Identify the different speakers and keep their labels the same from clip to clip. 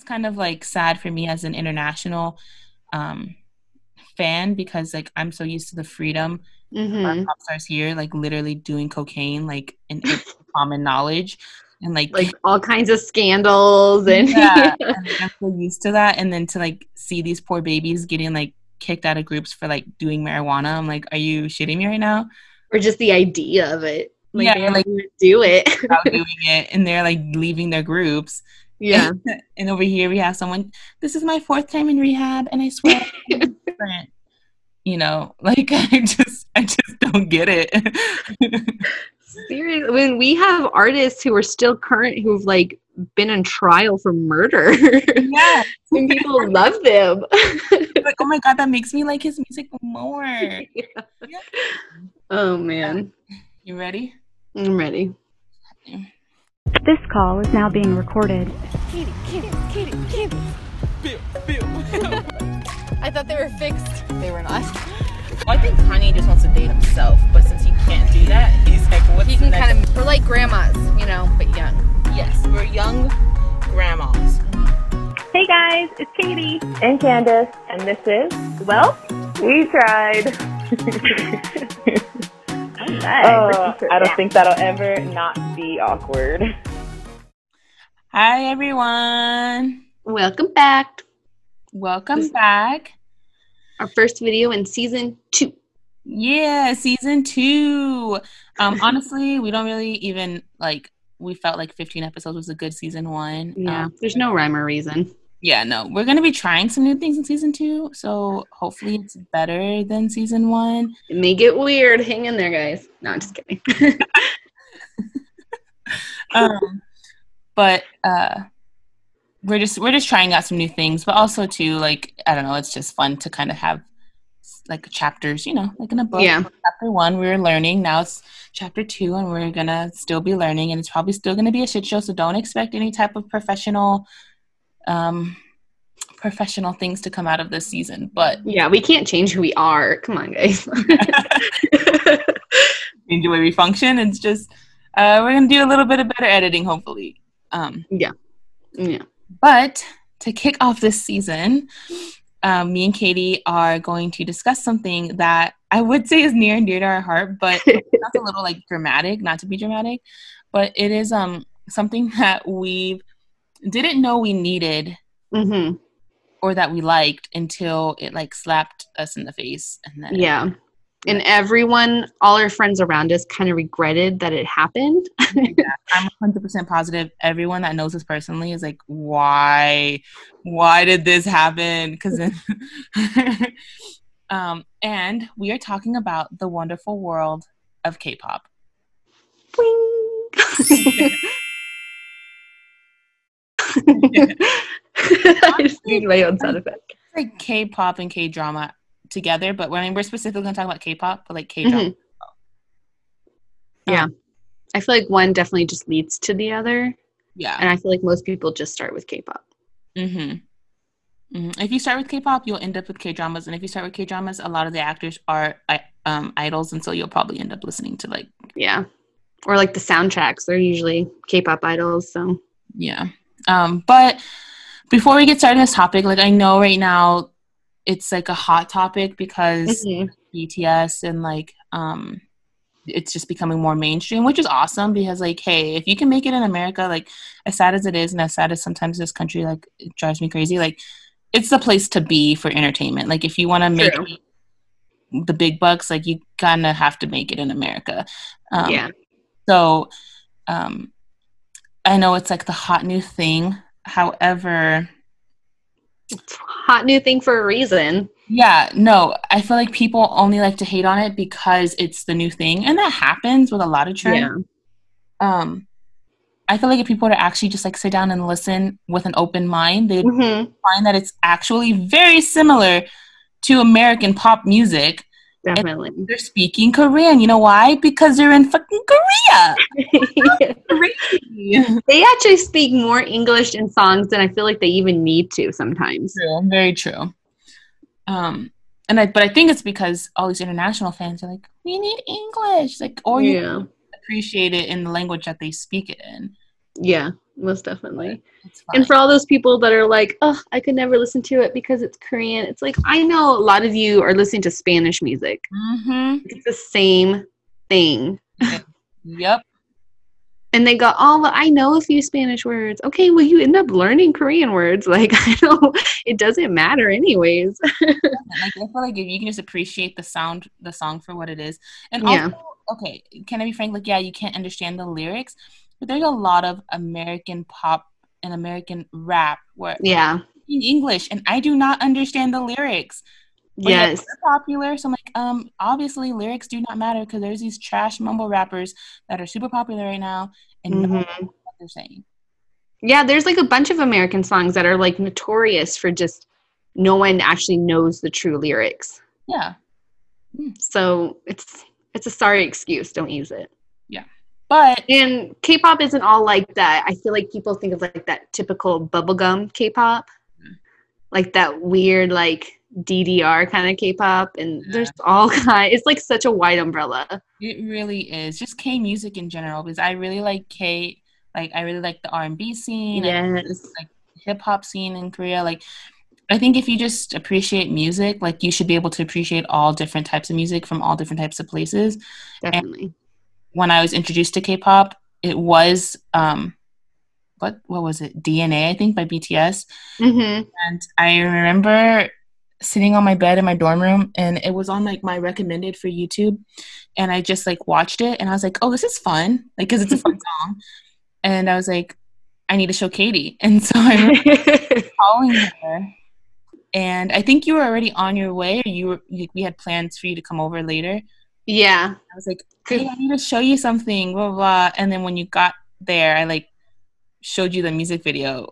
Speaker 1: kind of like sad for me as an international um fan because like I'm so used to the freedom of our
Speaker 2: Mm-hmm.
Speaker 1: pop stars here, like literally doing cocaine, like in common knowledge, and like
Speaker 2: Like all kinds of scandals and
Speaker 1: yeah,
Speaker 2: yeah.
Speaker 1: and like I'm so used to that, and then to like see these poor babies getting like kicked out of groups for like doing marijuana, I'm like, are you shitting me right now?
Speaker 2: Or just the idea of it. Like
Speaker 1: Yeah,
Speaker 2: they
Speaker 1: or
Speaker 2: don't
Speaker 1: like
Speaker 2: even do it.
Speaker 1: out doing it, and they're like leaving their groups.
Speaker 2: Yeah.
Speaker 1: And over here we have someone. This is my fourth time in rehab, and I swear, I'm different. Like I just don't get it.
Speaker 2: Seriously, when we have artists who are still current who've like been on trial for murder
Speaker 1: Yeah,
Speaker 2: and people love them.
Speaker 1: like oh my god, that makes me like his music more.
Speaker 2: Yeah.
Speaker 1: Yeah.
Speaker 2: Oh man.
Speaker 1: You ready?
Speaker 2: I'm ready.
Speaker 3: This call is now being recorded.
Speaker 4: Kitty. Bill. I thought they were fixed. They were not.
Speaker 1: Well, I think Kanye just wants to date himself, but since he can't do that, he's like, what's
Speaker 4: He can kind of, we're like grandmas, but young.
Speaker 1: Yes, we're young grandmas.
Speaker 5: Hey guys, it's Katie.
Speaker 6: And Candace, and this is,
Speaker 5: Well,
Speaker 6: We Tried. I don't think that'll ever not be awkward.
Speaker 1: Hi, everyone.
Speaker 2: Welcome back.
Speaker 1: Welcome back.
Speaker 2: Our first video in season 2.
Speaker 1: Yeah, season 2. Honestly, we don't really even, we felt like 15 episodes was a good season 1.
Speaker 2: Yeah, there's no rhyme or reason.
Speaker 1: Yeah, no. We're going to be trying some new things in season 2, so hopefully it's better than season 1.
Speaker 2: It may get weird. Hang in there, guys. No, I'm just kidding.
Speaker 1: But we're just trying out some new things, but also too, like, I don't know, it's just fun to kind of have like chapters, like in a book.
Speaker 2: Yeah.
Speaker 1: Chapter 1 we were learning, now it's chapter 2 and we're gonna still be learning, and it's probably still gonna be a shit show, so don't expect any type of professional things to come out of this season. But
Speaker 2: yeah, we can't change who we are. Come on, guys.
Speaker 1: change the way we function. It's just we're gonna do a little bit of better editing, hopefully.
Speaker 2: Yeah.
Speaker 1: But to kick off this season, me and Katie are going to discuss something that I would say is near and dear to our heart, but that's a little like dramatic, not to be dramatic, but it is something that we didn't know we needed or that we liked until it like slapped us in the face. And then
Speaker 2: and everyone, all our friends around us kind of regretted that it happened.
Speaker 1: Yeah, I'm 100% positive everyone that knows us personally is like, why did this happen? Because and we are talking about the wonderful world of K-pop.
Speaker 2: I just need my own sound effect.
Speaker 1: Like K-pop and K-drama together, but we're specifically going to talk about K-pop, but like K-drama.
Speaker 2: Yeah. I feel like one definitely just leads to the other.
Speaker 1: Yeah.
Speaker 2: And I feel like most people just start with K-pop.
Speaker 1: If you start with K-pop, you'll end up with K-dramas. And if you start with K-dramas, a lot of the actors are idols. And so you'll probably end up listening to like...
Speaker 2: Yeah. Or like the soundtracks. They're usually K-pop idols. So
Speaker 1: yeah. But before we get started on this topic, like I know right now it's like a hot topic because BTS and like... it's just becoming more mainstream, which is awesome because like, hey, if you can make it in America, like as sad as it is and as sad as sometimes this country, like it drives me crazy, like it's the place to be for entertainment. Like if you want to make the big bucks, like you kind of have to make it in America. So I know it's like the hot new thing. However,
Speaker 2: it's hot new thing for a reason.
Speaker 1: Yeah, no, I feel like people only like to hate on it because it's the new thing, and that happens with a lot of trends. Yeah. I feel like if people were to actually just like sit down and listen with an open mind, they'd find that it's actually very similar to American pop music.
Speaker 2: Definitely.
Speaker 1: And they're speaking Korean. You know why? Because they're in fucking Korea.
Speaker 2: They actually speak more English in songs than I feel like they even need to sometimes.
Speaker 1: True, very true. But I think it's because all these international fans are like, we need English, like, or you appreciate it in the language that they speak it in.
Speaker 2: Yeah, most definitely.
Speaker 1: It's fine.
Speaker 2: And for all those people that are like, oh, I could never listen to it because it's Korean. It's like, I know a lot of you are listening to Spanish music.
Speaker 1: Mm-hmm.
Speaker 2: It's the same thing.
Speaker 1: Yep.
Speaker 2: And they go, oh, well, I know a few Spanish words. Okay, well, you end up learning Korean words. Like, I know it doesn't matter anyways.
Speaker 1: Like, I feel like if you can just appreciate the song for what it is. And also, okay, can I be frank? Like, yeah, you can't understand the lyrics, but there's a lot of American pop and American rap where in English, and I do not understand the lyrics. But
Speaker 2: yes,
Speaker 1: they're popular. So I'm like, obviously lyrics do not matter because there's these trash mumble rappers that are super popular right now, and no one knows what they're saying.
Speaker 2: Yeah, there's like a bunch of American songs that are like notorious for just no one actually knows the true lyrics.
Speaker 1: Yeah.
Speaker 2: So it's a sorry excuse. Don't use it.
Speaker 1: Yeah. And
Speaker 2: K-pop isn't all like that. I feel like people think of like that typical bubblegum K-pop, like that weird like DDR kind of K-pop, and there's all kinds. It's like such a wide umbrella.
Speaker 1: It really is. Just K music in general, because I really like K. Like I really like the R&B scene.
Speaker 2: Yes.
Speaker 1: Like hip hop scene in Korea. Like I think if you just appreciate music, like you should be able to appreciate all different types of music from all different types of places.
Speaker 2: Definitely.
Speaker 1: And when I was introduced to K-pop, it was what was it? DNA, I think, by BTS.
Speaker 2: Mm-hmm.
Speaker 1: And I remember sitting on my bed in my dorm room, and it was on like my recommended for YouTube, and I just like watched it, and I was like, oh, this is fun, like because it's a fun song. And I was like, I need to show Katie. And so I remember calling her, and I think you were already on your way, or we had plans for you to come over later.
Speaker 2: Yeah.
Speaker 1: I was like, hey, I need to show you something, blah, blah, blah. And then when you got there, I like showed you the music video.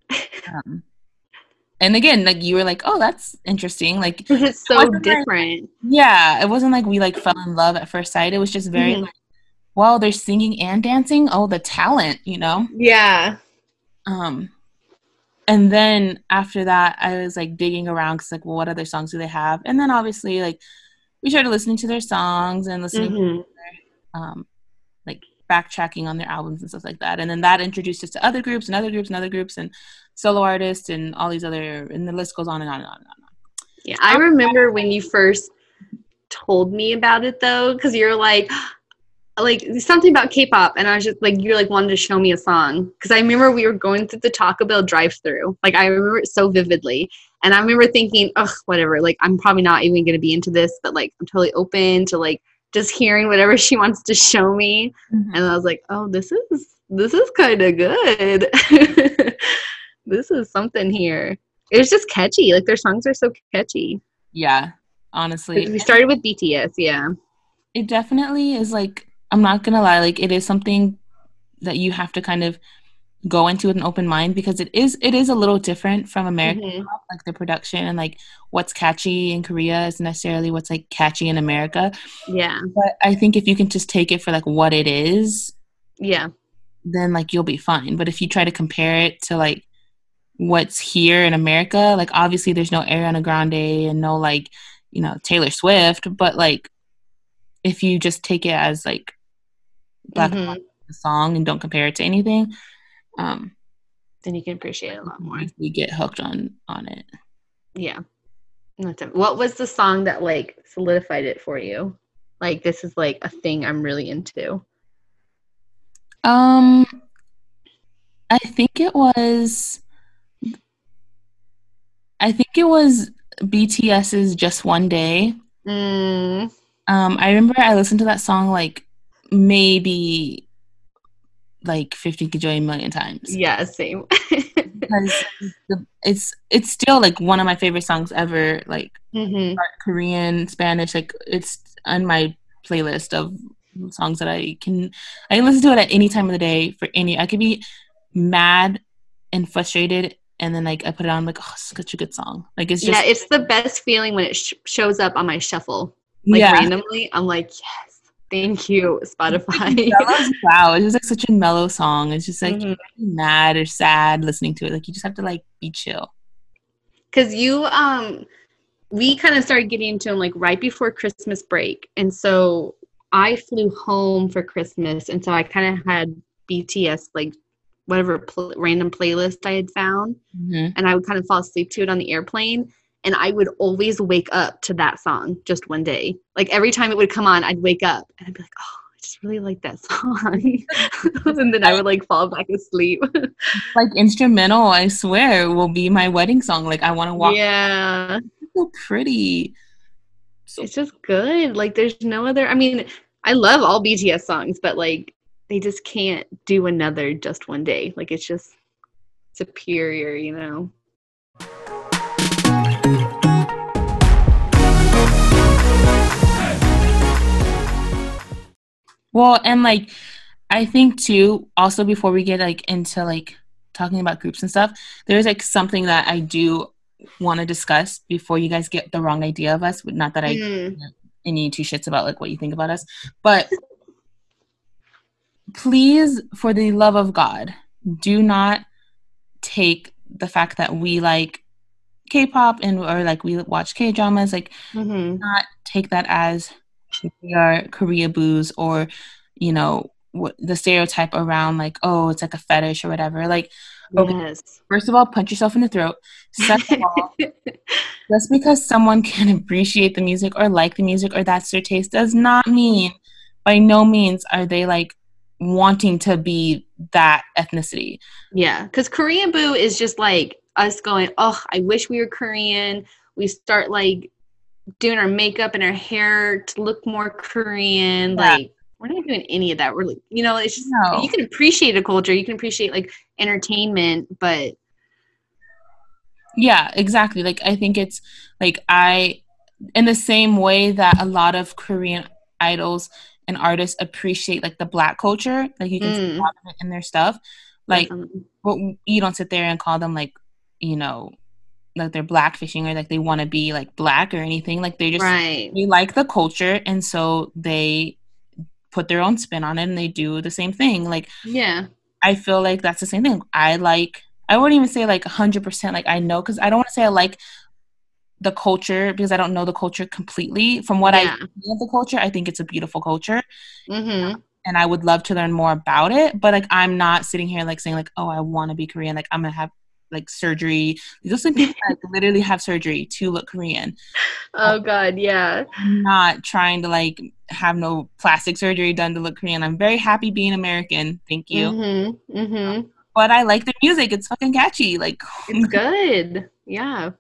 Speaker 1: And again, like you were like, oh, that's interesting. Like
Speaker 2: it's so different.
Speaker 1: Like, yeah. It wasn't like we like fell in love at first sight. It was just very like, well, they're singing and dancing. Oh, the talent, you know?
Speaker 2: Yeah.
Speaker 1: And then after that, I was like digging around because like, well, what other songs do they have? And then obviously like we started listening to their songs and listening to their, like backtracking on their albums and stuff like that. And then that introduced us to other groups and other groups and other groups and solo artists and all these other, and the list goes on and on and on and on.
Speaker 2: Yeah, I remember when you first told me about it though, because you're like something about K-pop, and I was just like, you're like wanted to show me a song, because I remember we were going through the Taco Bell drive-thru. Like I remember it so vividly, and I remember thinking, ugh, whatever. Like I'm probably not even going to be into this, but like I'm totally open to like just hearing whatever she wants to show me. And I was like, oh, this is kind of good. This is something here. It was just catchy. Like their songs are so catchy.
Speaker 1: Yeah, honestly.
Speaker 2: We started with BTS, yeah.
Speaker 1: It definitely is like, I'm not going to lie, like it is something that you have to kind of go into with an open mind, because it is a little different from American pop, like the production and like what's catchy in Korea isn't necessarily what's like catchy in America.
Speaker 2: Yeah.
Speaker 1: But I think if you can just take it for like what it is,
Speaker 2: yeah,
Speaker 1: then like you'll be fine. But if you try to compare it to like what's here in America, like obviously there's no Ariana Grande and no like, you know, Taylor Swift, but like if you just take it as like Black song and don't compare it to anything,
Speaker 2: then you can appreciate it a lot more.
Speaker 1: You get hooked on it.
Speaker 2: Yeah. What was the song that like solidified it for you? Like this is like a thing I'm really into.
Speaker 1: I think it was BTS's Just One Day. I remember I listened to that song like maybe like 50 gajillion million times.
Speaker 2: Yeah, same.
Speaker 1: Because it's still like one of my favorite songs ever. Like Korean, Spanish, like it's on my playlist of songs that I can listen to it at any time of the day for any. I could be mad and frustrated, and then like I put it on, like, oh, it's such a good song. Like it's just
Speaker 2: it's the best feeling when it shows up on my shuffle. Like randomly, I'm like, yes, thank you, Spotify.
Speaker 1: Wow, it's just like such a mellow song. It's just like you're mad or sad listening to it. Like you just have to like be chill.
Speaker 2: Cause we kind of started getting into them like right before Christmas break, and so I flew home for Christmas, and so I kind of had BTS like whatever random playlist I had found, and I would kind of fall asleep to it on the airplane. And I would always wake up to that song just one day. Like every time it would come on, I'd wake up and I'd be like, oh, I just really like that song. And then I would like fall back asleep.
Speaker 1: Like instrumental, I swear, will be my wedding song. Like I want to walk.
Speaker 2: Yeah.
Speaker 1: It's so pretty.
Speaker 2: It's just good. Like there's no other, I mean, I love all BTS songs, but like they just can't do another just one day. Like it's just superior, you know?
Speaker 1: Well, and like I think too, also before we get like into like talking about groups and stuff, there's like something that I do want to discuss before you guys get the wrong idea of us. Not that I any two shits about like what you think about us, but please, for the love of God, do not take the fact that we like K-pop and or like we watch K-dramas, like not take that as we are Korea boos or, you know, the stereotype around like, oh, it's like a fetish or whatever. Like, okay, first of all, punch yourself in the throat. Second of all, just because someone can appreciate the music or like the music or that's their taste does not mean, by no means, are they like wanting to be that ethnicity.
Speaker 2: Yeah, because Korean boo is just like us going, oh, I wish we were Korean. We start like doing our makeup and our hair to look more Korean. Yeah. Like we're not doing any of that. We're like, you know, it's just you can appreciate a culture, you can appreciate like entertainment, but
Speaker 1: yeah, exactly. Like I think it's like in the same way that a lot of Korean idols and artists appreciate like the Black culture, like you can see a lot of it in their stuff. Like, but you don't sit there and call them like, you know, like they're blackfishing or like they want to be like Black or anything. Like they just they like the culture, and so they put their own spin on it and they do the same thing. Like, yeah, I feel like that's the same thing. I wouldn't even say like 100%. Like I know, because I don't want to say I like the culture because I don't know the culture completely. From what I see of the culture, I think it's a beautiful culture. And I would love to learn more about it. But like, I'm not sitting here like saying like, oh, I want to be Korean. Like I'm going to have like surgery. There's some people that literally have surgery to look Korean.
Speaker 2: Oh God, yeah.
Speaker 1: I'm not trying to like have no plastic surgery done to look Korean. I'm very happy being American. Thank you. But I like the music. It's fucking catchy. Like
Speaker 2: it's good. Yeah.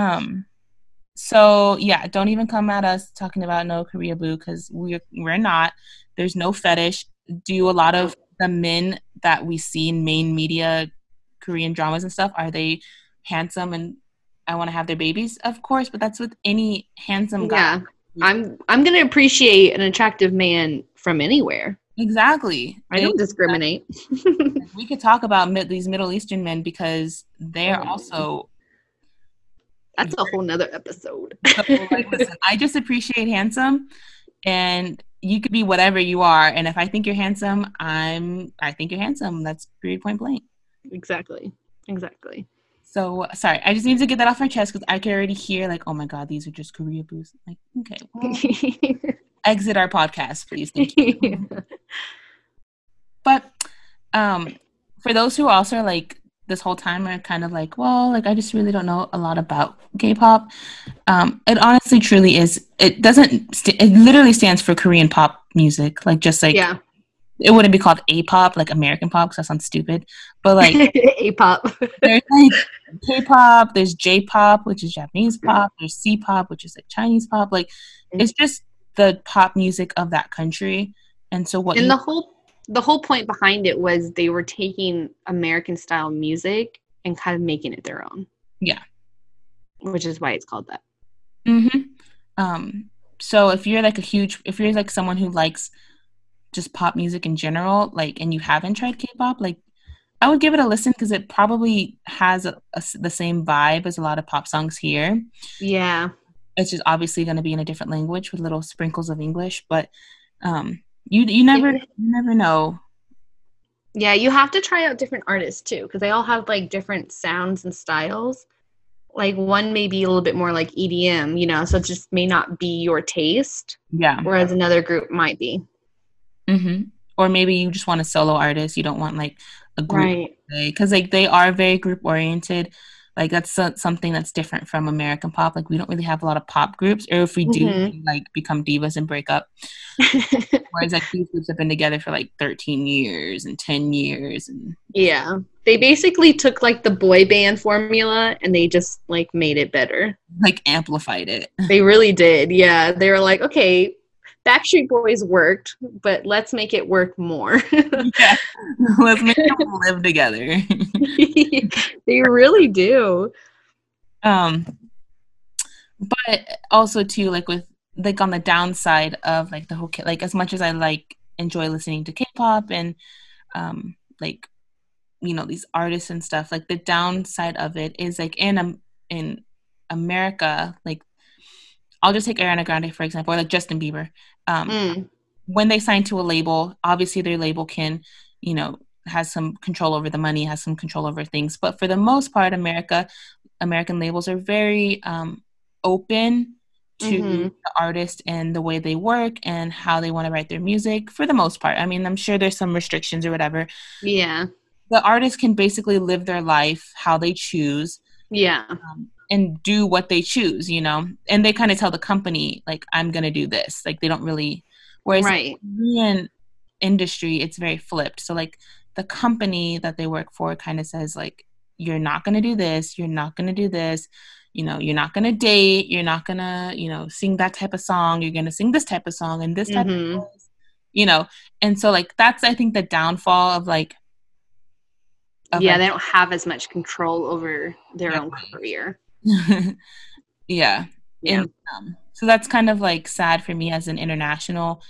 Speaker 1: So yeah, don't even come at us talking about no Korea boo, because we're not. There's no fetish. Do a lot of the men that we see in main media Korean dramas and stuff, are they handsome and I want to have their babies? Of course, but that's with any handsome guy.
Speaker 2: Yeah, I'm gonna appreciate an attractive man from anywhere.
Speaker 1: Exactly.
Speaker 2: I don't discriminate.
Speaker 1: We could talk about these Middle Eastern men because they're also.
Speaker 2: That's a whole nother episode.
Speaker 1: So, like, listen, I just appreciate handsome, and you could be whatever you are. And if I think you're handsome, I think you're handsome. That's period, point blank.
Speaker 2: Exactly.
Speaker 1: So sorry, I just need to get that off my chest because I can already hear like, oh my God, these are just Korea boos. Like, okay, well, exit our podcast, please. Thank you. But for those who also are like this whole time are kind of like, well, like I just really don't know a lot about K-pop. It honestly, truly is. It doesn't. It literally stands for Korean pop music. Like just like it wouldn't be called A-pop, like American pop, because that sounds stupid. But like
Speaker 2: A-pop.
Speaker 1: There's like K-pop. There's J-pop, which is Japanese pop. There's C-pop, which is like Chinese pop. Like it's just the pop music of that country. And so what?
Speaker 2: And the whole point behind it was they were taking American style music and kind of making it their own.
Speaker 1: Yeah.
Speaker 2: Which is why it's called that.
Speaker 1: So if you're like someone who likes just pop music in general, like, and you haven't tried K-pop, like, I would give it a listen because it probably has the same vibe as a lot of pop songs here.
Speaker 2: Yeah.
Speaker 1: It's just obviously going to be in a different language with little sprinkles of English, but you never know.
Speaker 2: Yeah, you have to try out different artists too, because they all have like different sounds and styles. Like one may be a little bit more like EDM, you know, so it just may not be your taste.
Speaker 1: Yeah.
Speaker 2: Whereas another group might be.
Speaker 1: Or maybe you just want a solo artist. You don't want like a group because like they are very group oriented. Like that's something that's different from American pop. Like we don't really have a lot of pop groups, or if we do, we, like become divas and break up. Whereas like these groups have been together for like 13 years and 10 years. And
Speaker 2: yeah, they basically took like the boy band formula and they just like made it better.
Speaker 1: Like amplified it.
Speaker 2: They really did. Yeah, they were like, okay, Backstreet Boys worked, but let's make it work more.
Speaker 1: Yeah. Let's make them live together.
Speaker 2: They really do.
Speaker 1: But also too, like with like on the downside of like the whole like as much as I like enjoy listening to K-pop and like you know these artists and stuff, like the downside of it is like in America, like I'll just take Ariana Grande for example, or like Justin Bieber. When they sign to a label, obviously their label can, you know, has some control over the money, has some control over things. But for the most part, American labels are very open to the artist and the way they work and how they want to write their music for the most part. I mean, I'm sure there's some restrictions or whatever.
Speaker 2: Yeah.
Speaker 1: The artist can basically live their life how they choose.
Speaker 2: Yeah.
Speaker 1: And do what they choose, you know? And they kind of tell the company, like, I'm going to do this. Like, they don't really... Whereas in the Korean industry, it's very flipped. So, like, the company that they work for kind of says, like, you're not going to do this. You're not going to do this. You know, you're not going to date. You're not going to, you know, sing that type of song. You're going to sing this type of song and this type of voice, you know? And so, like, that's, I think, the downfall of, like...
Speaker 2: they don't have as much control over their own career.
Speaker 1: Yeah. And, so that's kind of like sad for me as an international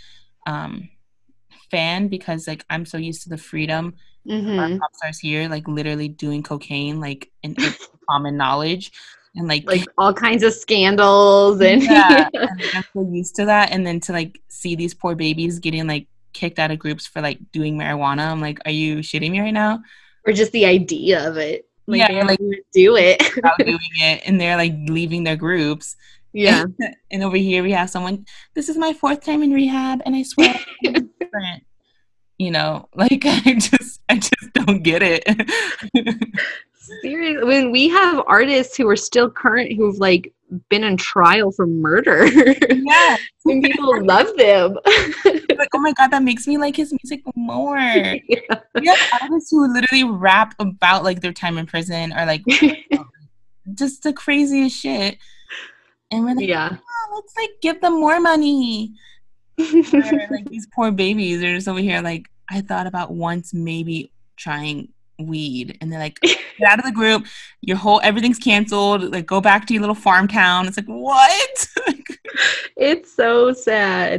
Speaker 1: fan because like I'm so used to the freedom of our pop stars here, like literally doing cocaine, like in common knowledge, and like
Speaker 2: all kinds of scandals and
Speaker 1: and I'm so used to that. And then to like see these poor babies getting like kicked out of groups for like doing marijuana, I'm like, are you shitting me right now?
Speaker 2: Or just the idea of it. Like, they
Speaker 1: like
Speaker 2: do it.
Speaker 1: doing it, and they're like leaving their groups.
Speaker 2: Yeah.
Speaker 1: And over here we have someone, this is my 4th time in rehab, and I swear it's different. You know, like I just don't get it.
Speaker 2: Seriously, when we have artists who are still current who've like been on trial for murder.
Speaker 1: Yeah.
Speaker 2: And people love them.
Speaker 1: Like, oh my god, that makes me like his music more. We have artists who literally rap about like their time in prison or like just the craziest shit. And we're like, let's like give them more money. Or, like these poor babies are just over here like, I thought about once maybe trying weed, and they're like, get out of the group, everything's canceled, like go back to your little farm town. It's like, what?
Speaker 2: It's so sad.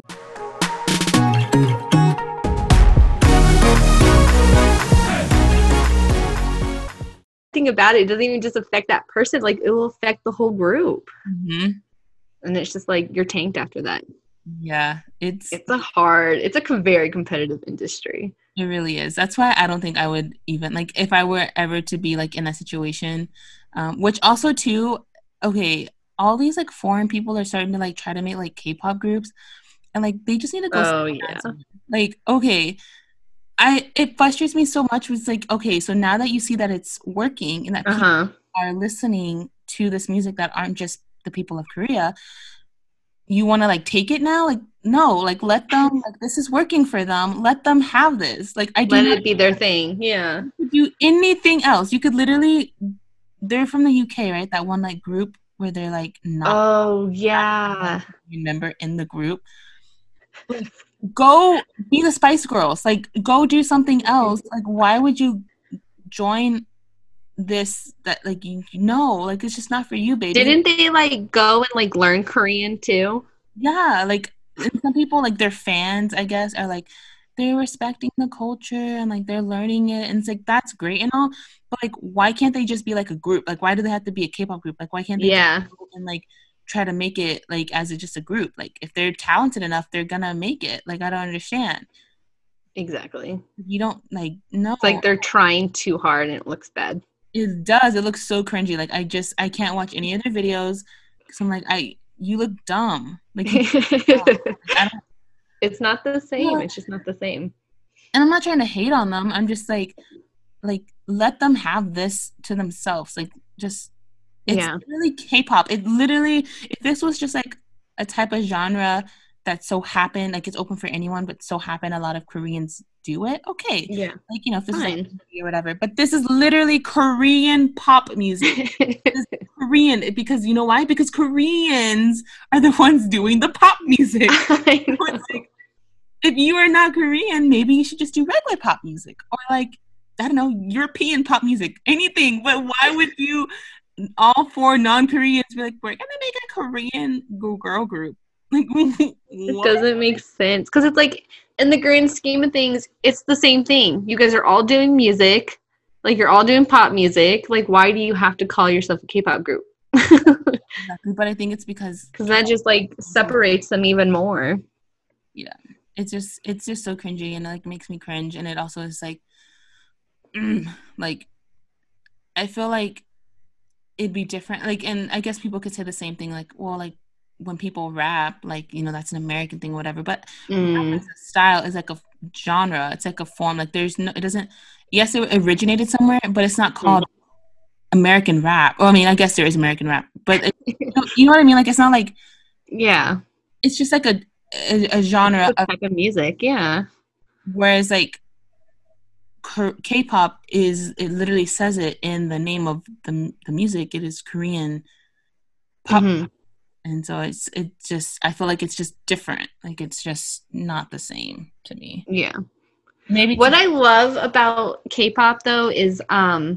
Speaker 2: Thing about it doesn't even just affect that person, like it will affect the whole group. And it's just like you're tanked after that.
Speaker 1: Yeah, it's
Speaker 2: a very competitive industry.
Speaker 1: It really is. That's why I don't think I would even like if I were ever to be like in that situation, which also too, okay, all these like foreign people are starting to like try to make like K-pop groups, and like they just need to go like, okay, it frustrates me so much. It's like, okay, so now that you see that it's working and that people are listening to this music that aren't just the people of Korea, you want to like take it now? Like, no, like let them, like this is working for them. Let them have this. Like let
Speaker 2: it be their thing. Yeah.
Speaker 1: You could do anything else. You could literally, they're from the UK, right? That one like group where they're like not member in the group. Go be the Spice Girls. Like go do something else. Like why would you join this that like you know, like it's just not for you, baby.
Speaker 2: Didn't they like go and like learn Korean too?
Speaker 1: Yeah, like some people like their fans, I guess, are like they're respecting the culture and like they're learning it, and it's like that's great and all, but like why can't they just be like a group? Like why do they have to be a K-pop group? Like why can't they just go and like try to make it like as just a group? Like if they're talented enough, they're gonna make it. Like I don't understand.
Speaker 2: Exactly.
Speaker 1: You don't like no.
Speaker 2: It's like they're trying too hard and it looks bad.
Speaker 1: It does. It looks so cringy. Like I can't watch any of their videos because I'm like you look dumb. Like
Speaker 2: it's not the same. It's just not the same.
Speaker 1: And I'm not trying to hate on them. I'm just like let them have this to themselves. Like, just, it's literally K-pop. It literally, if this was just like a type of genre that so happened, like it's open for anyone, but so happened a lot of Koreans do it, okay. Yeah. Like, you know, if this is like or whatever. But this is literally Korean pop music. This is Korean, because you know why? Because Koreans are the ones doing the pop music. I know. Like, if you are not Korean, maybe you should just do regular pop music. Or like, I don't know, European pop music. Anything. But why would you, all four non-Koreans, be like, we're gonna make a Korean girl group? Like,
Speaker 2: it doesn't make sense, because it's like, in the grand scheme of things, it's the same thing. You guys are all doing music, like you're all doing pop music. Like, why do you have to call yourself a K-pop group?
Speaker 1: Exactly. But I think it's because
Speaker 2: that just like separates them even more.
Speaker 1: Yeah, it's just so cringy, and it like makes me cringe, and it also is like, like, I feel like it'd be different. Like, and I guess people could say the same thing, like, well, like, when people rap, like, you know, that's an American thing, whatever. But rap as a style is like a genre. It's like a form. Like, there's no, it doesn't. Yes, it originated somewhere, but it's not called American rap. Well, I mean, I guess there is American rap, but you know what I mean. Like, it's not like, it's just like a genre
Speaker 2: of type of music,
Speaker 1: Whereas like K-pop is, it literally says it in the name of the music. It is Korean pop. And so it just, I feel like it's just different. Like, it's just not the same to me.
Speaker 2: Yeah. Maybe what I love about K-pop though is I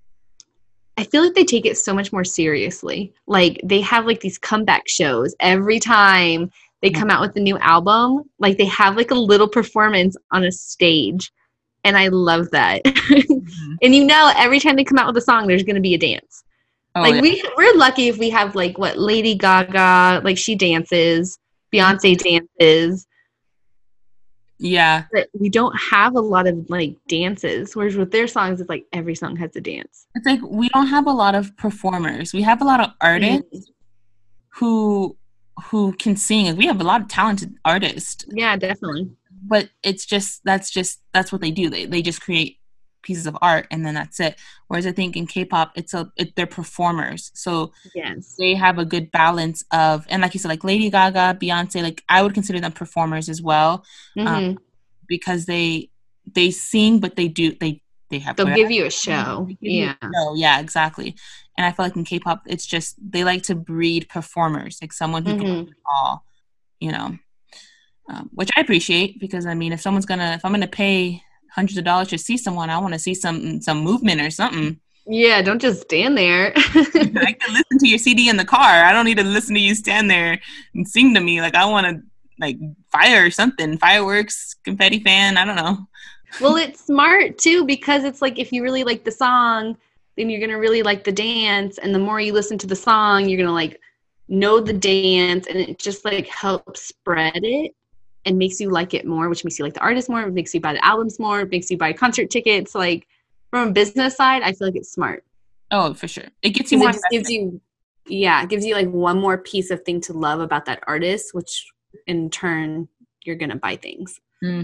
Speaker 2: feel like they take it so much more seriously. Like, they have like these comeback shows every time they come out with a new album. Like, they have like a little performance on a stage, and I love that. And you know, every time they come out with a song, there's going to be a dance. Like, we're lucky if we have like what Lady Gaga, like she dances, Beyonce dances.
Speaker 1: Yeah.
Speaker 2: But we don't have a lot of like dances. Whereas with their songs, it's like every song has a dance.
Speaker 1: It's like, we don't have a lot of performers. We have a lot of artists who can sing. Like, we have a lot of talented artists.
Speaker 2: Yeah, definitely.
Speaker 1: But it's just, that's what they do. They just create pieces of art, and then that's it. Whereas I think in K-pop, they're performers, so they have a good balance of, and like you said, like Lady Gaga, Beyonce, like I would consider them performers as well, because they sing, but they'll
Speaker 2: give you a show.
Speaker 1: Yeah, exactly. And I feel like in K-pop, it's just, they like to breed performers, like someone who can do it all, you know, which I appreciate, because I mean, if I'm gonna pay hundreds of dollars to see someone, I want to see some movement or something.
Speaker 2: Yeah, don't just stand there.
Speaker 1: I can listen to your CD in the car. I don't need to listen to you stand there and sing to me. Like, I want to, like, fire or something, fireworks, confetti fan, I don't know.
Speaker 2: Well, it's smart too, because it's like, if you really like the song, then you're gonna really like the dance, and the more you listen to the song, you're gonna like know the dance, and it just like helps spread it and makes you like it more, which makes you like the artist more, it makes you buy the albums more, it makes you buy concert tickets. Like, from a business side, I feel like it's smart.
Speaker 1: Oh, for sure. It gets you more.
Speaker 2: It gives you like one more piece of thing to love about that artist, which in turn you're gonna buy things.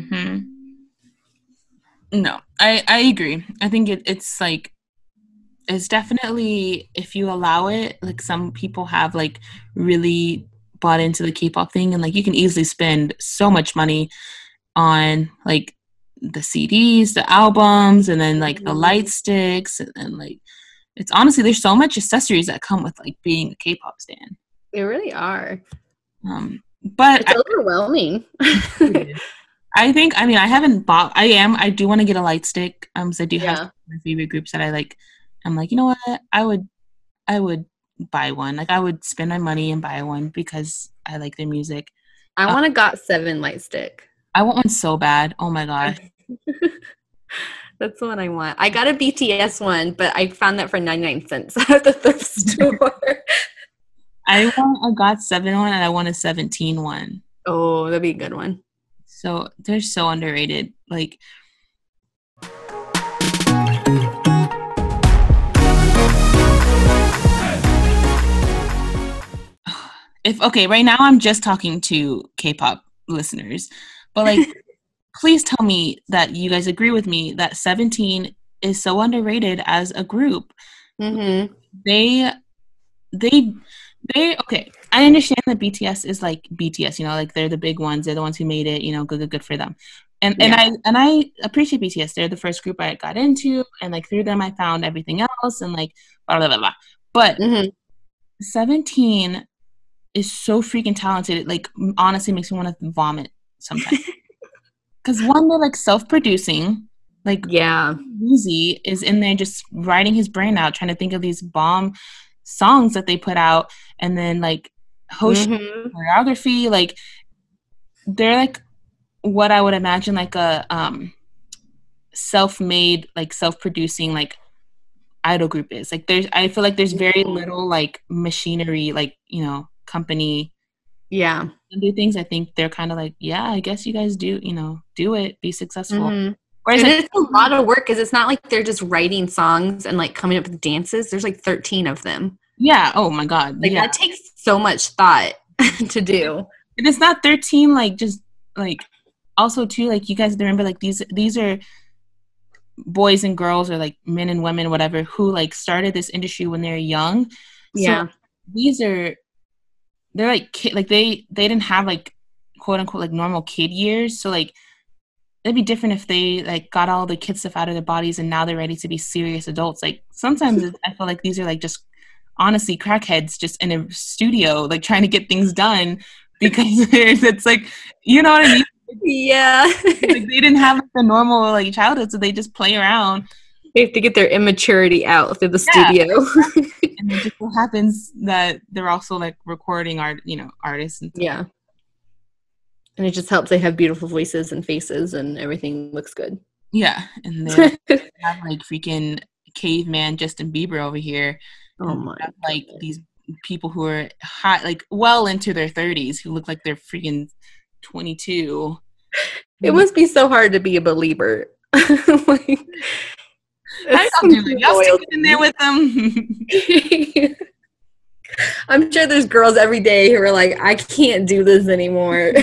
Speaker 1: No, I agree. I think it's like, it's definitely, if you allow it, like some people have like really bought into the K-pop thing, and like you can easily spend so much money on like the CDs, the albums, and then like the light sticks, and like, it's honestly, there's so much accessories that come with like being a K-pop stan.
Speaker 2: They really are.
Speaker 1: But
Speaker 2: it's overwhelming.
Speaker 1: I think, I mean, I do want to get a light stick. So I do have my favorite groups that I like. I'm like, you know what? I would buy one. Like, I would spend my money and buy one because I like their music.
Speaker 2: I want a GOT7 light stick.
Speaker 1: I want one so bad. Oh my gosh.
Speaker 2: That's the one I want. I got a BTS one, but I found that for 99 cents at the thrift store.
Speaker 1: I want a GOT7 one, and I want a 17 one.
Speaker 2: Oh, that'd be a good one.
Speaker 1: So they're so underrated. Like, right now I'm just talking to K-pop listeners, but like, please tell me that you guys agree with me that 17 is so underrated as a group.
Speaker 2: Mm-hmm.
Speaker 1: They okay. I understand that BTS is like BTS, you know, like they're the big ones. They're the ones who made it, you know, good for them. And I appreciate BTS. They're the first group I got into, and like through them I found everything else, and like blah blah blah blah. But 17 is so freaking talented. It like honestly makes me want to vomit sometimes. Because one, they're like self-producing. Like Woozy is in there just writing his brain out, trying to think of these bomb songs that they put out, and then like host choreography. Like they're like what I would imagine like a self-made, like self-producing like idol group is. Like I feel like there's very little like machinery, like, you know, company do things. I think they're kind of like, yeah, I guess you guys do, you know, do it, be successful.
Speaker 2: Whereas it's a lot of work because it's not like they're just writing songs and like coming up with dances. There's like 13 of them.
Speaker 1: Yeah. Oh my God.
Speaker 2: Like that takes so much thought to do.
Speaker 1: And it's not 13 like just like also too like you guys remember like these are boys and girls or like men and women whatever who like started this industry when they're young. So they're like kid, like they didn't have like quote unquote like normal kid years. So like it'd be different if they like got all the kid stuff out of their bodies and now they're ready to be serious adults. Like sometimes I feel like these are like just honestly crackheads just in a studio like trying to get things done because it's like, you know what I mean?
Speaker 2: Yeah.
Speaker 1: Like they didn't have like, the normal like childhood, so they just play around.
Speaker 2: They have to get their immaturity out through the studio.
Speaker 1: And it just so happens that they're also like recording artists and stuff.
Speaker 2: And it just helps they have beautiful voices and faces and everything looks good.
Speaker 1: Yeah. And they have like freaking caveman Justin Bieber over here.
Speaker 2: Oh my
Speaker 1: God. Like these people who are hot, like well into their 30s who look like they're freaking 22.
Speaker 2: It must be so hard to be a believer. Like,
Speaker 1: how y'all doing? Y'all sticking in there with them?
Speaker 2: I'm sure there's girls every day who are like, I can't do this anymore.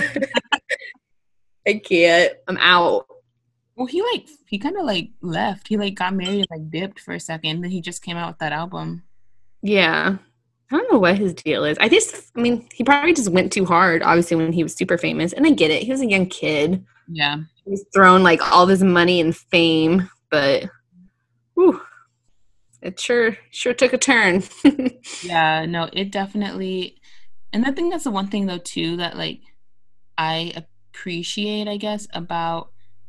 Speaker 2: I can't. I'm out.
Speaker 1: Well, he kind of like left. He like got married and like dipped for a second. Then he just came out with that album.
Speaker 2: Yeah. I don't know what his deal is. I mean, he probably just went too hard, obviously, when he was super famous. And I get it. He was a young kid.
Speaker 1: Yeah.
Speaker 2: He was thrown like all this money and fame, but whew, it sure took a turn.
Speaker 1: Yeah, no, it definitely, and I think that's the one thing though too that like I appreciate, I guess, about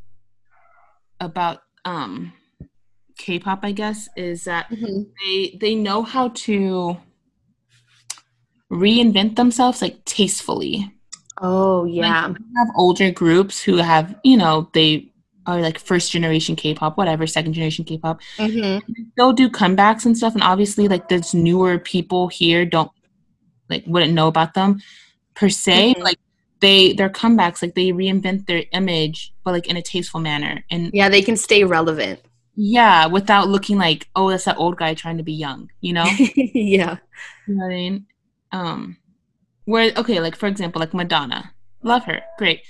Speaker 1: K-pop, I guess, is that they know how to reinvent themselves like tastefully.
Speaker 2: Oh yeah.
Speaker 1: Like, we have older groups who have, you know, they are like first generation K-pop, whatever, second generation K-pop. They'll do comebacks and stuff, and obviously like there's newer people here wouldn't know about them per se. Like their comebacks, like they reinvent their image, but like in a tasteful manner. And
Speaker 2: yeah, they can stay relevant.
Speaker 1: Yeah, without looking like, oh, that's that old guy trying to be young, you know?
Speaker 2: Yeah.
Speaker 1: You know what I mean? Where okay, like for example, like Madonna. Love her. Great.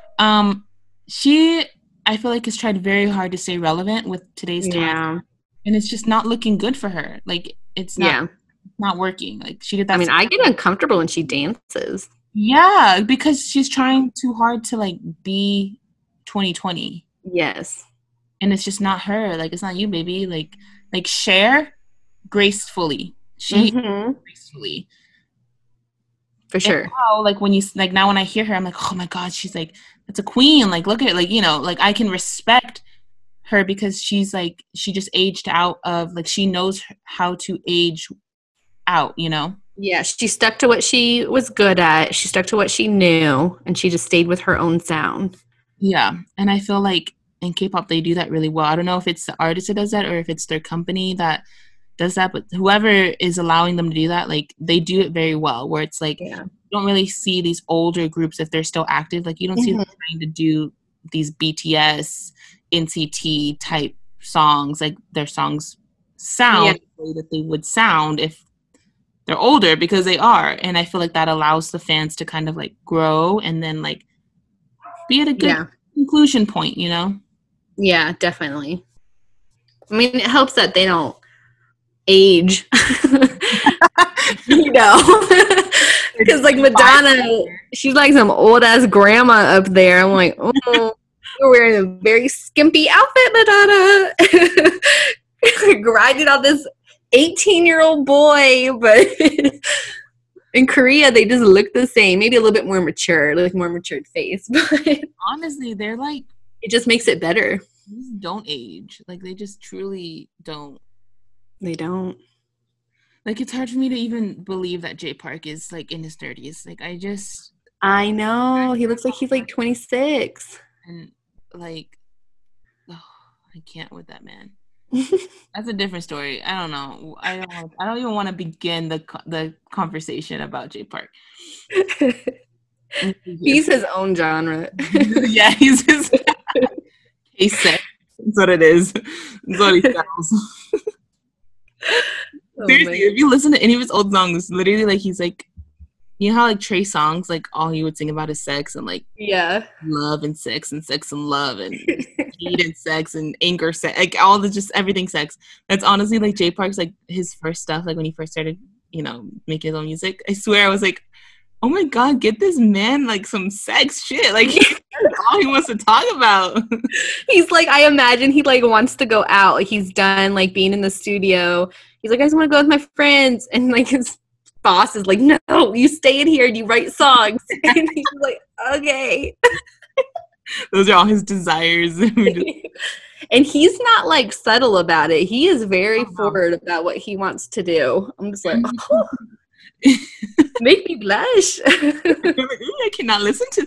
Speaker 1: She I feel like has tried very hard to stay relevant with today's time.
Speaker 2: Yeah.
Speaker 1: And it's just not looking good for her. Like it's not working. Like she did that.
Speaker 2: I mean, I get uncomfortable when she dances.
Speaker 1: Yeah, because she's trying too hard to like be 2020.
Speaker 2: Yes.
Speaker 1: And it's just not her. Like it's not you, baby. Like Cher gracefully. She gracefully.
Speaker 2: For sure.
Speaker 1: And now, like when when I hear her, I'm like, oh my God, she's like, that's a queen. Like, look at it. Like, you know, like I can respect her because she's like, she just aged out of, like, she knows how to age out, you know?
Speaker 2: Yeah, she stuck to what she was good at. She stuck to what she knew, and she just stayed with her own sound.
Speaker 1: Yeah. And I feel like in K-pop, they do that really well. I don't know if it's the artist that does that or if it's their company that does that, but whoever is allowing them to do that, like they do it very well, where it's like you don't really see these older groups if they're still active. Like you don't see them trying to do these BTS, NCT type songs. Like their songs sound the way that they would sound if they're older, because they are. And I feel like that allows the fans to kind of like grow and then like be at a good conclusion point, you know?
Speaker 2: Yeah, definitely. I mean, it helps that they don't age. You know, because like Madonna, she's like some old ass grandma up there. I'm like, oh, you're wearing a very skimpy outfit, Madonna. Grinding on this 18-year-old boy, but in Korea they just look the same, maybe a little bit more mature, like more matured face. But
Speaker 1: honestly, they're like,
Speaker 2: it just makes it better.
Speaker 1: Don't age, like they just truly don't.
Speaker 2: They don't.
Speaker 1: Like, it's hard for me to even believe that Jay Park is like in his 30s. Like,
Speaker 2: I know, he looks like he's like 26,
Speaker 1: and like, oh, I can't with that man. That's a different story. I don't know. I don't even want to begin the conversation about Jay Park.
Speaker 2: He's his own genre.
Speaker 1: Yeah, he's his. He's sick. That's what it is. That's what he sells. Seriously, if you listen to any of his old songs, literally, like, he's like, you know how like Trey Songz, like all he would sing about is sex and like love and sex and love and hate and sex and anger, like all the just everything sex. That's honestly like Jay Park's like his first stuff, like when he first started, you know, making his own music. I swear I was like, oh my god, get this man like some sex shit. Like that's all he wants to talk about.
Speaker 2: He's like, I imagine he like wants to go out. Like he's done like being in the studio. He's like, I just want to go with my friends, and like his boss is like, no, you stay in here and you write songs. And he's like, okay.
Speaker 1: Those are all his desires.
Speaker 2: And he's not like subtle about it. He is very forward about what he wants to do. I'm just like, oh, make me blush.
Speaker 1: I cannot listen to.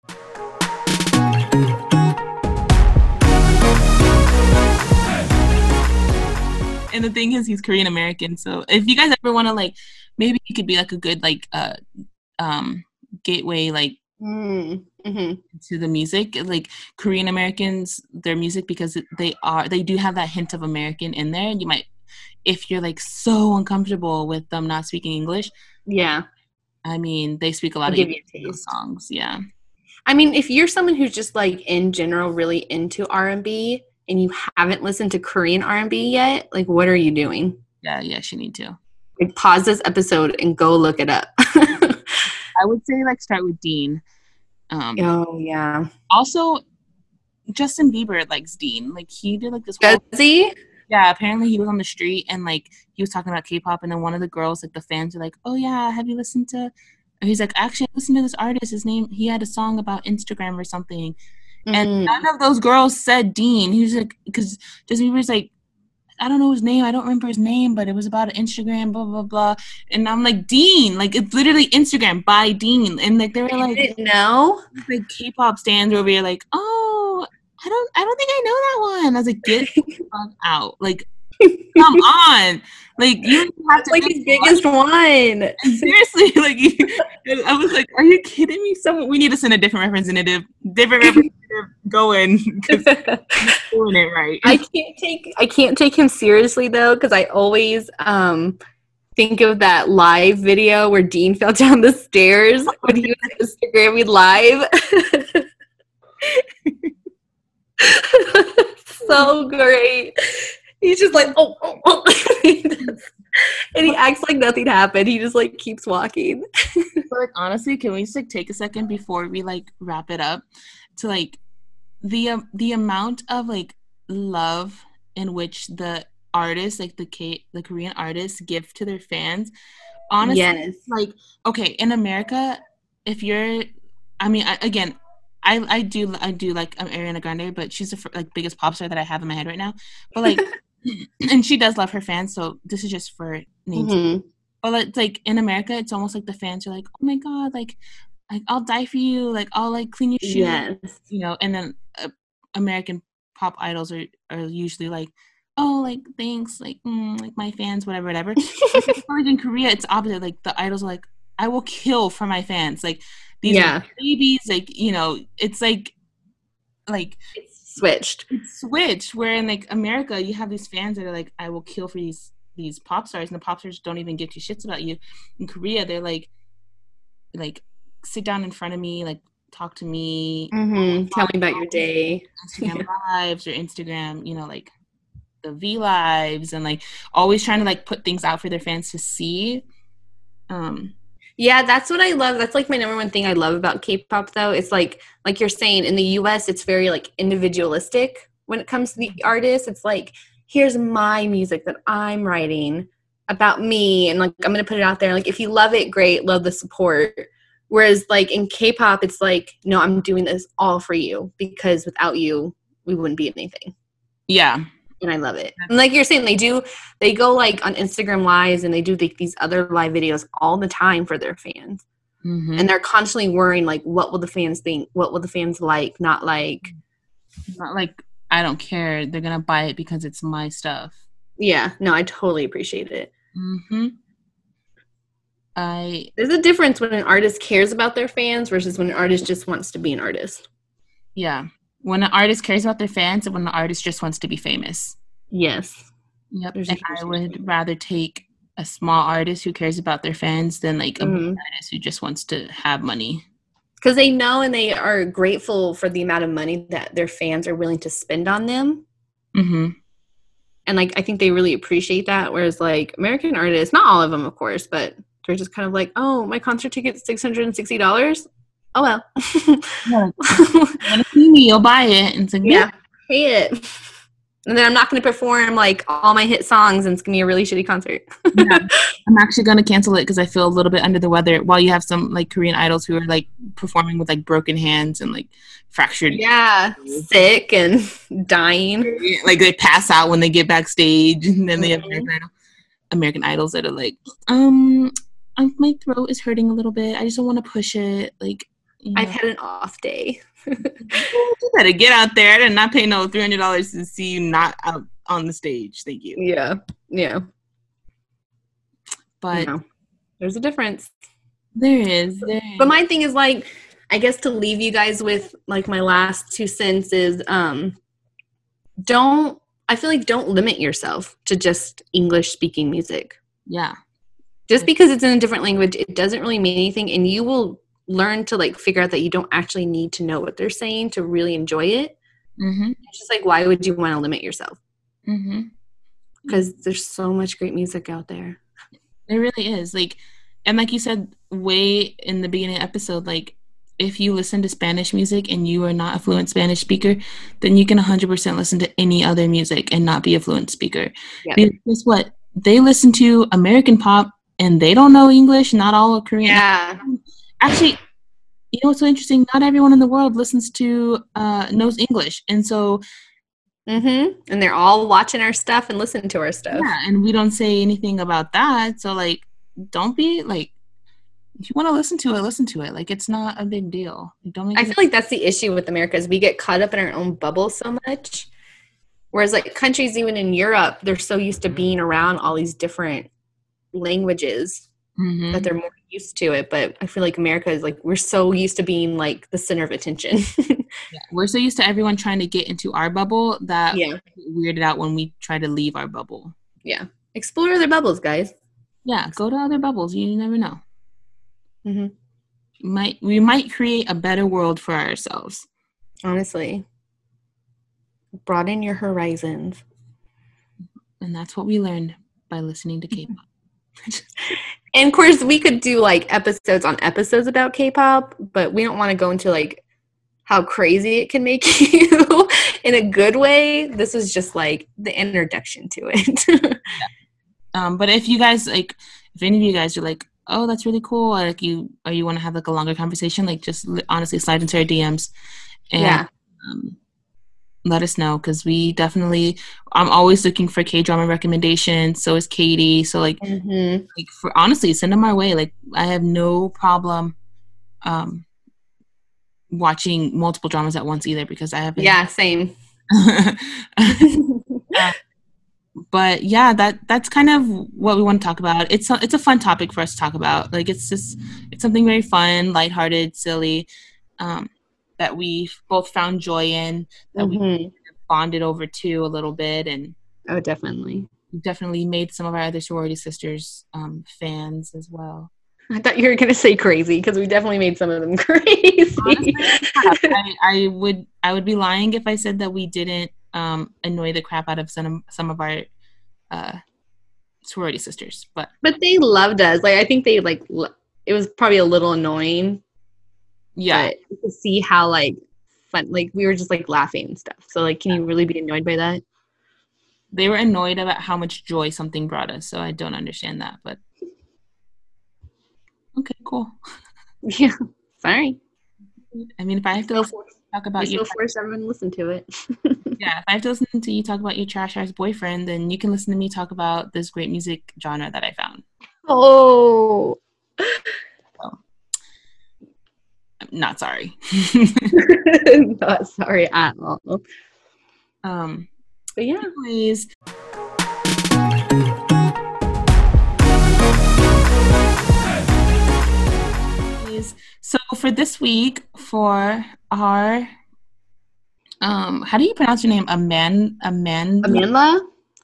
Speaker 1: And the thing is, he's Korean American. So if you guys ever want to like, maybe he could be like a good like gateway like to the music, like Korean Americans, their music, because they do have that hint of American in there. You might, if you're like so uncomfortable with them not speaking English.
Speaker 2: Yeah.
Speaker 1: I mean, they speak a lot of songs. Yeah.
Speaker 2: I mean, if you're someone who's just like in general really into R&B and you haven't listened to Korean R&B yet, like what are you doing?
Speaker 1: Yeah, you need to.
Speaker 2: Like pause this episode and go look it up.
Speaker 1: I would say like start with Dean.
Speaker 2: Oh yeah.
Speaker 1: Also, Justin Bieber likes Dean. Like he did like this.
Speaker 2: Does he?
Speaker 1: Yeah, apparently he was on the street and like he was talking about K-pop, and then one of the girls, like the fans, were like, "Oh yeah, have you listened to?" And he's like, "Actually, I listened to this artist. His name, he had a song about Instagram or something." Mm-hmm. And none of those girls said Dean. He was like, because Justin Bieber's like, I don't know his name. I don't remember his name, but it was about an Instagram, blah, blah, blah. And I'm like, Dean. Like, it's literally Instagram by Dean. And like, they were like,
Speaker 2: I didn't know.
Speaker 1: Like, K-pop stands over here like, oh, I don't think I know that one. I was like, get the fuck out. Like, come on. Like, you have to
Speaker 2: like his biggest one.
Speaker 1: Seriously, like, I was like, are you kidding me? We need to send a different representative going, because doing it right.
Speaker 2: I can't take him seriously though, because I always think of that live video where Dean fell down the stairs when he was Instagramming live. So great. He's just like, oh. And he acts like nothing happened. He just like keeps walking.
Speaker 1: Like, honestly, can we just like take a second before we like wrap it up to like the amount of like love in which the artists, like the Korean artists, give to their fans. Honestly, yes. Like, okay, in America, if you're, I mean, I do like Ariana Grande, but she's the like biggest pop star that I have in my head right now. But like, and she does love her fans, so this is just for names. Mm-hmm. But it's like in America, it's almost like the fans are like, oh my god, like I'll die for you, like I'll like clean your shoes, yes. You know. And then American pop idols are usually like, oh, like thanks, like my fans, whatever. Like in Korea, it's opposite. Like the idols are like, I will kill for my fans, like these are babies, like, you know. It's like it's switched. Where in like America, you have these fans that are like, I will kill for these pop stars, and the pop stars don't even give two shits about you. In Korea, they're like sit down in front of me, like talk to me,
Speaker 2: tell me about your day,
Speaker 1: Instagram lives or Instagram, you know, like the V lives and like always trying to like put things out for their fans to see.
Speaker 2: Yeah, that's what I love. That's like my number one thing I love about K-pop though. It's like you're saying in the US it's very like individualistic when it comes to the artist. It's like, here's my music that I'm writing about me, and like I'm gonna put it out there. Like if you love it, great, love the support. Whereas like in K-pop, it's like, no, I'm doing this all for you because without you, we wouldn't be anything.
Speaker 1: Yeah.
Speaker 2: And I love it. And like you're saying, they go like on Instagram lives and they do these other live videos all the time for their fans.
Speaker 1: Mm-hmm.
Speaker 2: And they're constantly worrying like, what will the fans think? What will the fans like? Not like
Speaker 1: I don't care. They're gonna buy it because it's my stuff.
Speaker 2: Yeah. No, I totally appreciate it.
Speaker 1: Mm-hmm.
Speaker 2: There's a difference when an artist cares about their fans versus when an artist just wants to be an artist.
Speaker 1: Yeah. When an artist cares about their fans and when an artist just wants to be famous.
Speaker 2: Yes.
Speaker 1: Yep. And I would rather take a small artist who cares about their fans than like a big artist who just wants to have money.
Speaker 2: Because they know and they are grateful for the amount of money that their fans are willing to spend on them.
Speaker 1: Mm-hmm.
Speaker 2: And like I think they really appreciate that. Whereas like American artists, not all of them, of course, but they're just kind of like, oh, my concert ticket's $660. Oh well.
Speaker 1: Want to see me? You'll buy it. And it's like,
Speaker 2: yeah, pay it. And then I'm not going to perform like all my hit songs, and it's going to be a really shitty concert.
Speaker 1: Yeah. I'm actually going to cancel it because I feel a little bit under the weather. While you have some like Korean idols who are like performing with like broken hands and like fractured.
Speaker 2: Yeah, sick and dying.
Speaker 1: Like they pass out when they get backstage, and then they have American idols that are like, my throat is hurting a little bit. I just don't want to push it. Like, you know.
Speaker 2: I've had an off day.
Speaker 1: You better get out there. I did not pay no $300 to see you not out on the stage. Thank you.
Speaker 2: Yeah.
Speaker 1: But
Speaker 2: there's a difference.
Speaker 1: There is.
Speaker 2: But my thing is like, I guess to leave you guys with like my last 2 cents is, don't limit yourself to just English speaking music.
Speaker 1: Yeah.
Speaker 2: Just because it's in a different language, it doesn't really mean anything, and you will learn to like figure out that you don't actually need to know what they're saying to really enjoy it.
Speaker 1: Mm-hmm.
Speaker 2: It's just like, why would you want to limit yourself?
Speaker 1: Mm-hmm.
Speaker 2: Because there's so much great music out there.
Speaker 1: It really is. Like, and like you said way in the beginning of the episode, like if you listen to Spanish music and you are not a fluent Spanish speaker, then you can 100% listen to any other music and not be a fluent speaker.
Speaker 2: Yep.
Speaker 1: Because guess what? They listen to American pop and they don't know English. Not all of Korean.
Speaker 2: Yeah.
Speaker 1: Actually, you know what's so interesting? Not everyone in the world listens to knows English, and so.
Speaker 2: Mm-hmm. And they're all watching our stuff and listening to our stuff.
Speaker 1: Yeah, and we don't say anything about that. So like, don't be like, if you want to listen to it. Like, it's not a big deal.
Speaker 2: I feel like that's the issue with America is we get caught up in our own bubble so much. Whereas like countries even in Europe, they're so used to being around all these different languages that they're more used to it. But I feel like America is like, we're so used to being like the center of attention.
Speaker 1: Yeah, we're so used to everyone trying to get into our bubble that
Speaker 2: we get
Speaker 1: weirded out when we try to leave our bubble.
Speaker 2: Yeah. Explore other bubbles, guys.
Speaker 1: Yeah, go to other bubbles. You never know.
Speaker 2: Mm-hmm.
Speaker 1: We might create a better world for ourselves.
Speaker 2: Honestly. Broaden your horizons.
Speaker 1: And that's what we learned by listening to K-pop.
Speaker 2: And of course, we could do like episodes on episodes about K-pop, but we don't want to go into like how crazy it can make you in a good way. This is just like the introduction to it.
Speaker 1: But if you guys like, if any of you guys are like, oh, that's really cool, like you want to have like a longer conversation, like just honestly slide into our DMs and let us know, because I'm always looking for K-drama recommendations. So is Katie. So like, like for honestly, send them our way. Like I have no problem watching multiple dramas at once either, because I have
Speaker 2: same.
Speaker 1: But yeah, that's kind of what we want to talk about. It's a fun topic for us to talk about. Like it's something very fun, lighthearted, silly, that we both found joy in, that we bonded over to a little bit, and
Speaker 2: definitely
Speaker 1: made some of our other sorority sisters fans as well.
Speaker 2: I thought you were going to say crazy, because we definitely made some of them crazy.
Speaker 1: Honestly, I would be lying if I said that we didn't annoy the crap out of some of our sorority sisters. But
Speaker 2: they loved us. Like, I think they it was probably a little annoying.
Speaker 1: Yeah.
Speaker 2: But you could see how like fun, like we were just like laughing and stuff. So like, can you really be annoyed by that?
Speaker 1: They were annoyed about how much joy something brought us. So I don't understand that, but okay, cool.
Speaker 2: Yeah. Sorry.
Speaker 1: I mean, if I have to talk about
Speaker 2: you still force everyone to listen to it.
Speaker 1: Yeah, if I have to listen to you talk about your trash ass boyfriend, then you can listen to me talk about this great music genre that I found.
Speaker 2: Oh.
Speaker 1: I'm not sorry.
Speaker 2: Not sorry at all. But yeah.
Speaker 1: Anyways. So for this week, for our how do you pronounce your name? Amanda?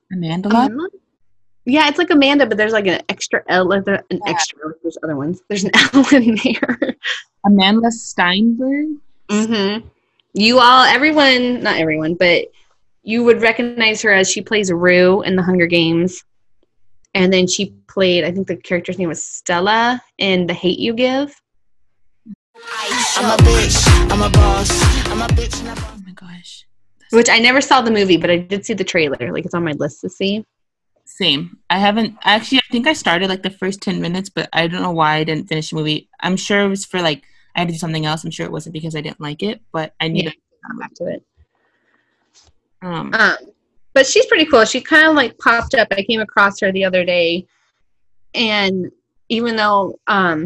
Speaker 2: Yeah, it's like Amanda, but there's like an extra L, like extra. There's other ones. There's an L in there.
Speaker 1: Amanda Steinberg.
Speaker 2: Mm-hmm. You all, everyone, not everyone, but you would recognize her as she plays Rue in the Hunger Games, and then she played, I think the character's name was Stella in The Hate U Give.
Speaker 7: I'm a bitch. I'm a boss. I'm a bitch.
Speaker 1: Oh my gosh.
Speaker 2: Which I never saw the movie, but I did see the trailer. Like, it's on my list to see.
Speaker 1: Same. I think I started like the first 10 minutes, but I don't know why I didn't finish the movie. I'm sure it was for like, I had to do something else. I'm sure it wasn't because I didn't like it, but I need to
Speaker 2: come back to it. But she's pretty cool. She kind of like popped up. I came across her the other day, and even though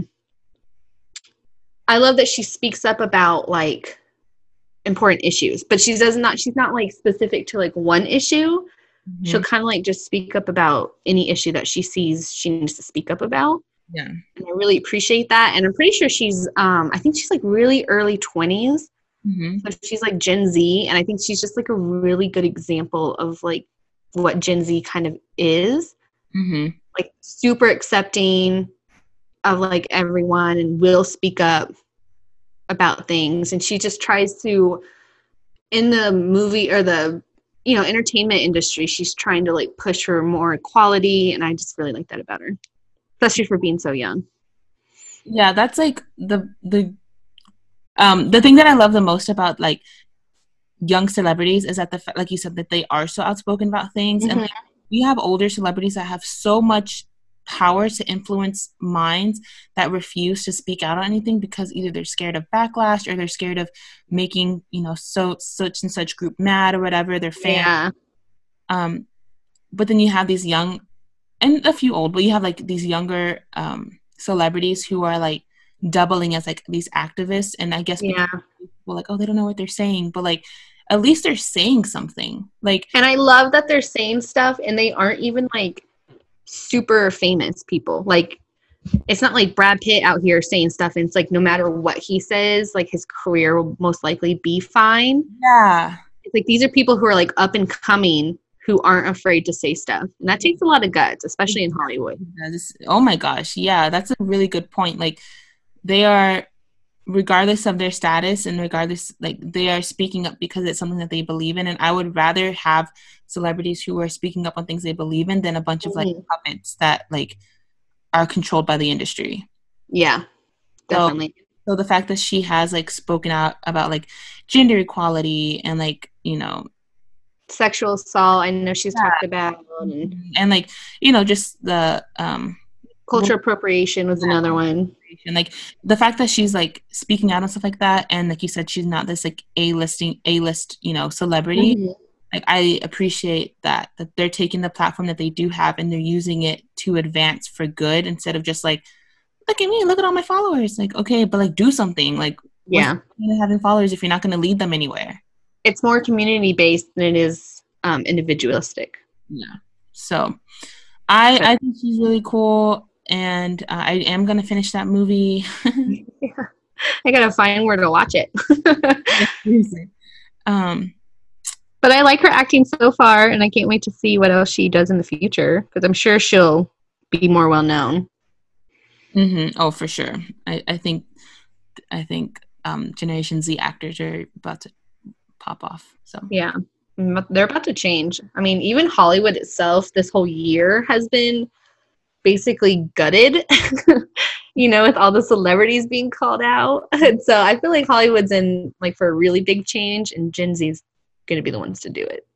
Speaker 2: I love that she speaks up about like important issues, but she's not like specific to like one issue. Mm-hmm. She'll kind of like just speak up about any issue that she sees she needs to speak up about.
Speaker 1: Yeah.
Speaker 2: And I really appreciate that. And I'm pretty sure she's I think she's like really early 20s.
Speaker 1: Mm-hmm.
Speaker 2: So she's like Gen Z, and I think she's just like a really good example of like what Gen Z kind of is.
Speaker 1: Mm-hmm.
Speaker 2: Like super accepting of like everyone, and will speak up about things. And she just tries to, in the movie or the entertainment industry, she's trying to like push for more equality, and I just really like that about her, especially for being so young.
Speaker 1: Yeah, that's like the thing that I love the most about like young celebrities is that like you said, that they are so outspoken about things. Mm-hmm. And like, you have older celebrities that have so much power to influence minds that refuse to speak out on anything because either they're scared of backlash or they're scared of making such and such group mad or whatever, their fans. Yeah. But then you have these young, and a few old, but you have like these younger celebrities who are like doubling as like these activists, and I guess people like, oh, they don't know what they're saying, but like at least they're saying something. Like,
Speaker 2: and I love that they're saying stuff, and they aren't even like super famous people. Like, it's not like Brad Pitt out here saying stuff, and it's like no matter what he says, like his career will most likely be fine.
Speaker 1: Yeah,
Speaker 2: it's like these are people who are like up and coming, who aren't afraid to say stuff, and that takes a lot of guts, especially in Hollywood.
Speaker 1: Oh my gosh, yeah, that's a really good point. Like, they are, regardless of their status and regardless, like they are speaking up because it's something that they believe in. And I would rather have celebrities who are speaking up on things they believe in than a bunch of like puppets that like are controlled by the industry.
Speaker 2: Yeah, definitely.
Speaker 1: So the fact that she has like spoken out about like gender equality and like,
Speaker 2: sexual assault, I know she's talked about,
Speaker 1: and like, just the
Speaker 2: culture appropriation was another one.
Speaker 1: And like the fact that she's like speaking out and stuff like that, and like you said, she's not this like A-list celebrity. Mm-hmm. Like, I appreciate that they're taking the platform that they do have and they're using it to advance for good, instead of just like, look at me, look at all my followers. Like, okay, but like do something. Like, what's the point of having followers if you're not going to lead them anywhere?
Speaker 2: It's more community based than it is individualistic.
Speaker 1: Yeah. So I think she's really cool. And I am going to finish that movie.
Speaker 2: Yeah. I got to find where to watch it. But I like her acting so far, and I can't wait to see what else she does in the future, because I'm sure she'll be more well known.
Speaker 1: Mm-hmm. Oh, for sure. I think Generation Z actors are about to pop off. So
Speaker 2: yeah. they're about to change. I mean, even Hollywood itself this whole year has been basically gutted, with all the celebrities being called out. And so I feel like Hollywood's in like for a really big change, and Gen Z is going to be the ones to do it.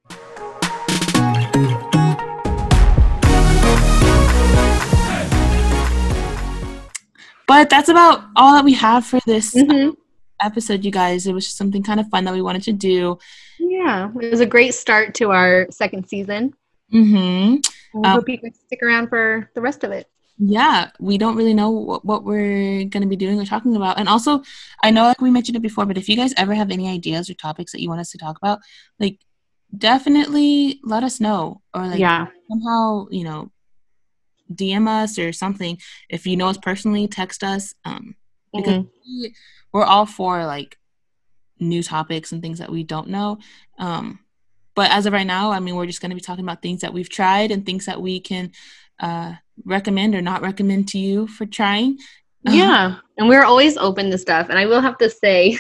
Speaker 1: But that's about all that we have for this episode, you guys. It was just something kind of fun that we wanted to do.
Speaker 2: Yeah, it was a great start to our second season.
Speaker 1: Mm-hmm.
Speaker 2: I hope you can stick around for the rest of it.
Speaker 1: Yeah, we don't really know what we're going to be doing or talking about. And also, I know like we mentioned it before, but if you guys ever have any ideas or topics that you want us to talk about, like definitely let us know. Or like somehow, DM us or something. If you know us personally, text us. Because we're all for like new topics and things that we don't know. But as of right now, I mean, we're just going to be talking about things that we've tried and things that we can recommend or not recommend to you for trying.
Speaker 2: Yeah. And we're always open to stuff. And I will have to say,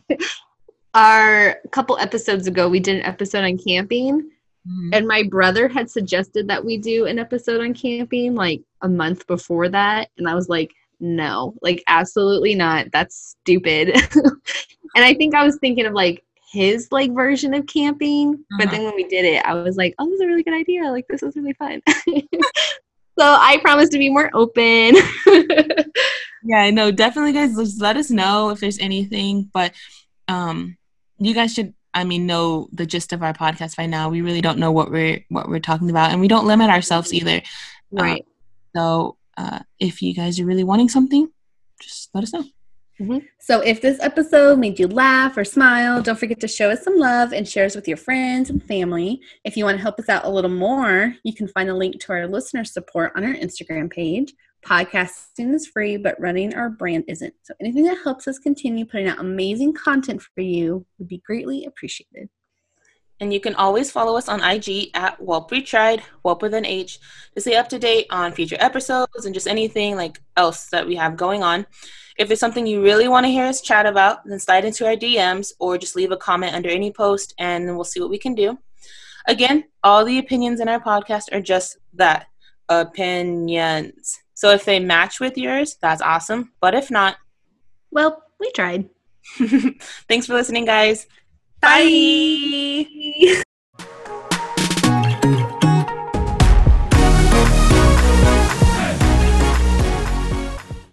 Speaker 2: a couple episodes ago, we did an episode on camping. And my brother had suggested that we do an episode on camping like a month before that. And I was like, no, like absolutely not. That's stupid. And I think I was thinking of like his like version of camping. But then when we did it, I was like, oh, this is a really good idea. Like this is really fun. So I promise to be more open.
Speaker 1: Yeah, no, definitely guys, just let us know if there's anything. But you guys should know the gist of our podcast by now. We really don't know what we're talking about, and we don't limit ourselves either.
Speaker 2: Right.
Speaker 1: So if you guys are really wanting something, just let us know.
Speaker 8: So if this episode made you laugh or smile, don't forget to show us some love and share us with your friends and family. If you want to help us out a little more, you can find a link to our listener support on our Instagram page. Podcasting is free, but running our brand isn't. So anything that helps us continue putting out amazing content for you would be greatly appreciated.
Speaker 1: And you can always follow us on IG at Whelp We Tried, Whelp with an H, to stay up to date on future episodes and just anything like else that we have going on. If there's something you really want to hear us chat about, then slide into our DMs or just leave a comment under any post and we'll see what we can do. Again, all the opinions in our podcast are just that, opinions. So if they match with yours, that's awesome. But if not,
Speaker 2: well, we tried.
Speaker 1: Thanks for listening, guys.
Speaker 2: Bye.